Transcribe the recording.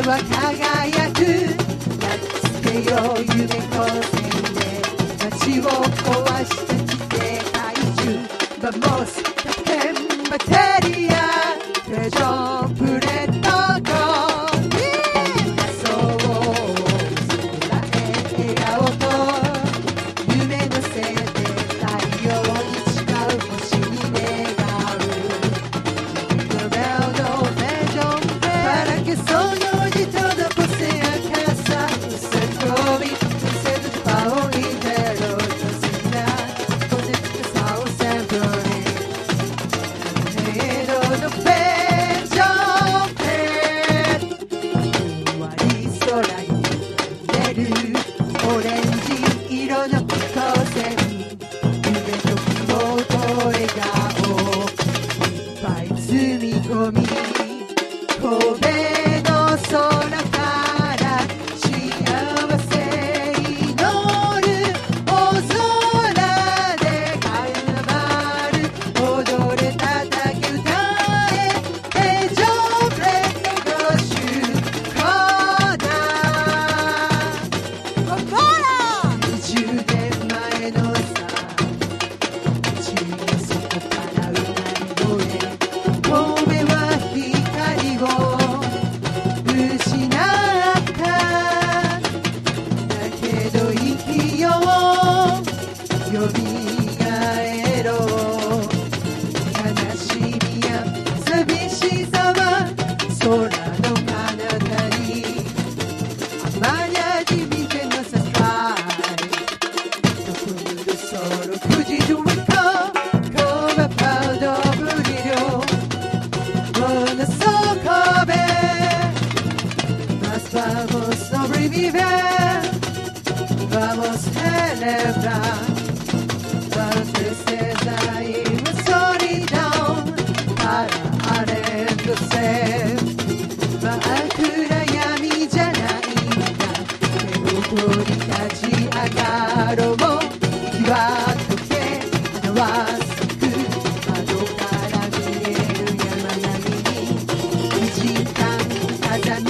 は輝くつけよう夢光線で街を壊してきて怪獣Vamos, Captain Materia Treasureプレートオレンジ色の光線夢と希望と笑顔いっぱい積み込み神戸の空から幸せ祈る大空でカルナバル踊れ叩き歌え平常プレートの主コーナー20年前の朝地の底から歌い声神戸は光を失っただけど生きようよみがえろ悲しみや寂しさは空の彼方に雨に味見てのさSolo fugi giù il come Paolo Brillo Buona socorre Mas vamos sobrevivir Vamos celebrar La tristeza y la solidão Para arreglarse Ma al kurayamiじゃないんだ手を取り立ち上がろう日は溶け花は咲く窓から見える山並みに2時間風